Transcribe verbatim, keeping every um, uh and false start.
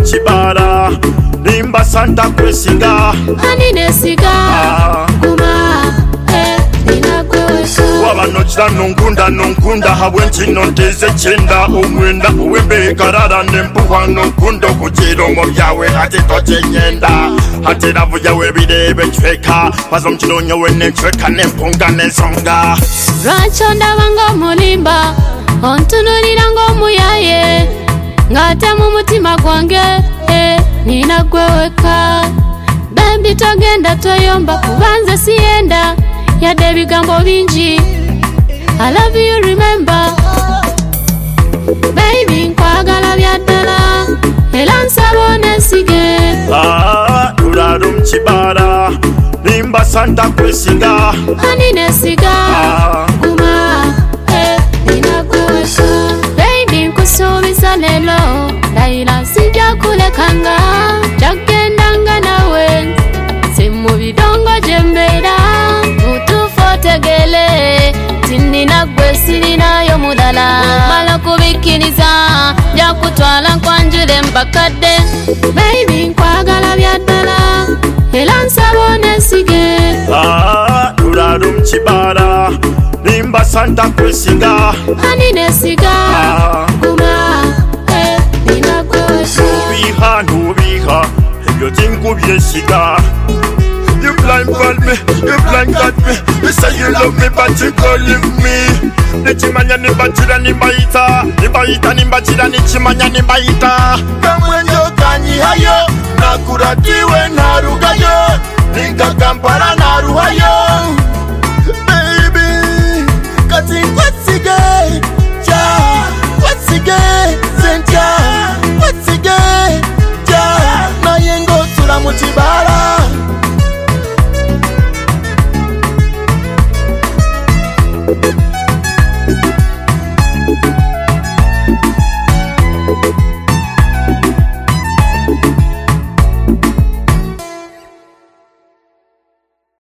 mchibara nimba santa kwesiga ani nesiga kuma eh ninakweka wabano chira nongunda nongunda habwenchi nonteze chenda umwenda uwembe karara nempuwa nongundo kuchiro mobyawe hati toche nyenda hati ravu yawe birebe chweka pazo mchino nyowe nechweka nempunga nezonga Racho ndabanga mulimba ontunulira ngomuyaye ngate mu mutima gwange eh ninakweka baby togenda toyomba kubanza sienda yadde bigambo bingi I love you remember baby nkwagala byaddala era nsaba nesige ah uraro mchibara nimba santa kwesiga ani nesiga kuma eh ninakweka baby nkusuubiza lelo ndayira sijja kulekanga jagendanga nawe simu bidongo jembera utufotegele tinina gwe sirinayo mudala mala kubikiriza jakutwala nkwanjule mbakadde baby nkwagala byaddala era nsaba nesige ah uraro mchibara nimba santa kwesiga ani nesiga kuma eh ninakweka nubiha nubiha ebyo tinkubyesiga. You blindfold me, you blindfold me. You say you love me, but you don't leave me. Nichimanya nimbachira nimbaita, nimbaita nimbachira nichimanya nimbaita. Kamwenyo kanyi hayo, nakuratiwe narugayo, ninka kampara naruhayo.